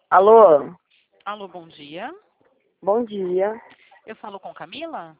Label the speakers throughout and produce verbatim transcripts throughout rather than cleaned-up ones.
Speaker 1: Alô?
Speaker 2: Alô, bom dia.
Speaker 1: Bom dia.
Speaker 2: Eu falo com Camila?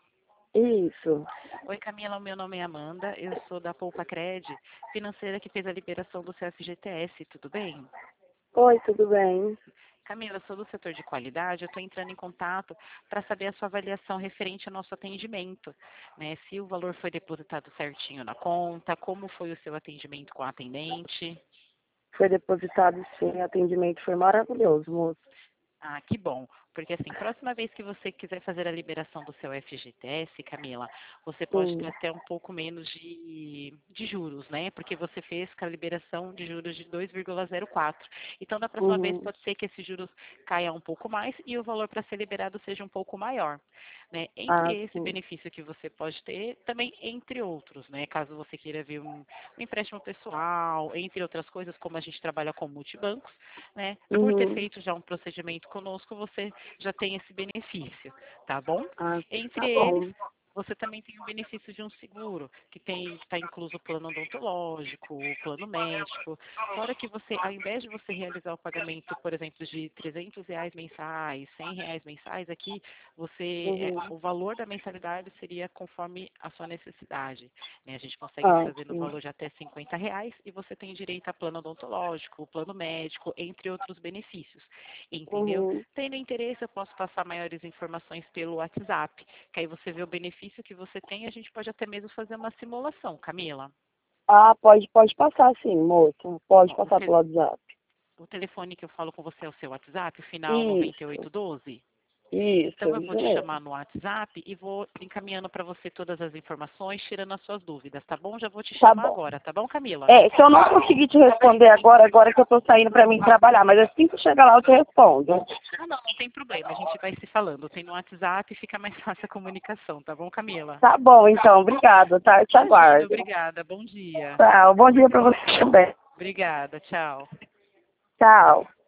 Speaker 1: Isso.
Speaker 2: Oi, Camila, o meu nome é Amanda, eu sou da Poupa Cred, financeira que fez a liberação do seu F G T S, tudo bem?
Speaker 1: Oi, tudo bem?
Speaker 2: Camila, eu sou do setor de qualidade, eu estou entrando em contato para saber a sua avaliação referente ao nosso atendimento, né? Se o valor foi depositado certinho na conta, como foi o seu atendimento com a atendente.
Speaker 1: Foi depositado sim, o atendimento foi maravilhoso, moço.
Speaker 2: Ah, que bom. Porque assim, próxima vez que você quiser fazer a liberação do seu F G T S, Camila, você pode ter
Speaker 1: Sim.
Speaker 2: até um pouco menos de, de juros, né? Porque você fez com a liberação de juros de dois vírgula zero quatro. Então, da próxima vez
Speaker 1: Uhum.
Speaker 2: pode ser que esses juros caia um pouco mais e o valor para ser liberado seja um pouco maior, né? Entre
Speaker 1: Ah,
Speaker 2: esse
Speaker 1: sim.
Speaker 2: benefício que você pode ter, também entre outros, né? Caso você queira ver um, um empréstimo pessoal, entre outras coisas, como a gente trabalha com multibancos, né? Por ter
Speaker 1: Uhum.
Speaker 2: feito já um procedimento conosco, você já tem esse benefício, tá bom?
Speaker 1: Ah,
Speaker 2: Entre
Speaker 1: tá
Speaker 2: eles,
Speaker 1: bom.
Speaker 2: você também tem o benefício de um seguro, que tem está incluso o plano odontológico, o plano médico. Fora que você, ao invés de você realizar o pagamento, por exemplo, de trezentos reais mensais, cem reais mensais, aqui você, é,
Speaker 1: Uhum.
Speaker 2: o valor da mensalidade seria conforme a sua necessidade, né? A gente consegue
Speaker 1: Ah,
Speaker 2: fazer no
Speaker 1: sim.
Speaker 2: valor de até cinquenta reais e você tem direito a plano odontológico, plano médico, entre outros benefícios, entendeu?
Speaker 1: Uhum.
Speaker 2: Tendo interesse, eu posso passar maiores informações pelo WhatsApp, que aí você vê o benefício que você tem e a gente pode até mesmo fazer uma simulação, Camila.
Speaker 1: Ah, pode, pode passar sim, moço. Pode
Speaker 2: Ó, o,
Speaker 1: passar
Speaker 2: te-
Speaker 1: pelo WhatsApp.
Speaker 2: o telefone que eu falo com você é o seu WhatsApp, o final noventa e
Speaker 1: Isso.
Speaker 2: oito doze?
Speaker 1: Isso,
Speaker 2: Então eu vou
Speaker 1: isso
Speaker 2: te
Speaker 1: mesmo.
Speaker 2: chamar no WhatsApp e vou encaminhando para você todas as informações, tirando as suas dúvidas, tá bom? Já vou te
Speaker 1: Tá
Speaker 2: chamar
Speaker 1: bom.
Speaker 2: agora, tá bom, Camila?
Speaker 1: É, se eu não conseguir te responder agora, agora que eu tô saindo pra mim trabalhar, mas assim que eu chegar lá eu te respondo.
Speaker 2: Ah, não, não tem problema, a gente vai se falando. Tem no WhatsApp e fica mais fácil a comunicação, tá bom, Camila?
Speaker 1: Tá bom, então. Obrigado, tá? Eu te
Speaker 2: Imagina,
Speaker 1: aguardo.
Speaker 2: obrigada. Bom dia.
Speaker 1: Tchau. Bom dia pra você também.
Speaker 2: Obrigada, tchau.
Speaker 1: Tchau.